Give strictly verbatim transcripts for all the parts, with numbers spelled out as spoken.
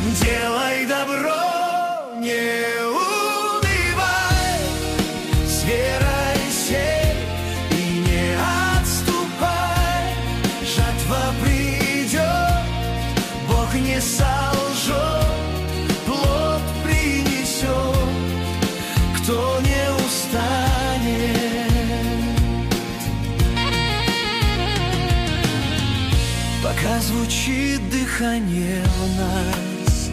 Делай добро, не унывай, с верой сей и не отступай. Жатва придет, Бог не солжет, плод принесет, кто не устанет. Пока звучит дыхание в нас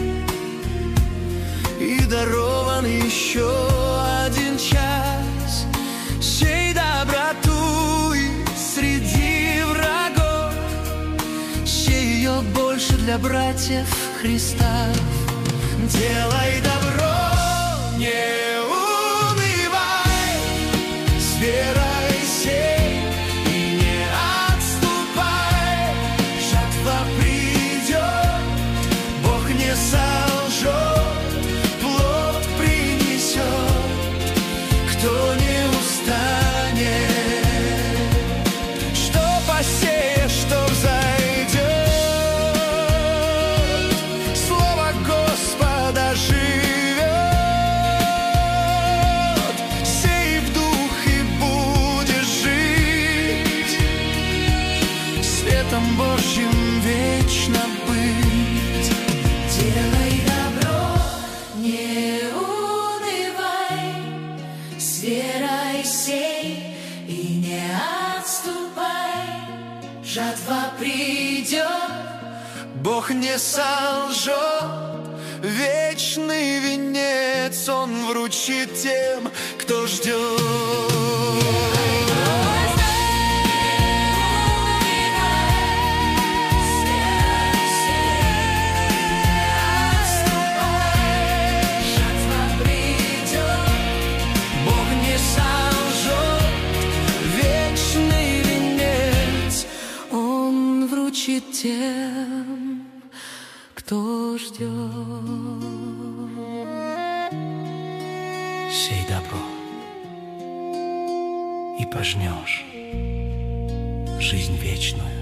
и дарован еще один час, сей доброту и среди врагов, сей ее больше для братьев Христа. Делай добро, не унывай, с верой сей и не отступай. Жатва придет, Бог не солжет, плод принесет, кто не устанет. Что посеешь, что взойдет, слово Господа живет. Сей в дух и будешь жить, светом Божьим вечно быть. Делай добро, не унывай, с верой сей и не отступай. Жатва придет, Бог не солжет, вечный венец Он вручит тем, кто ждет. тем, кто ждет. Сей добро, и пожнешь жизнь вечную.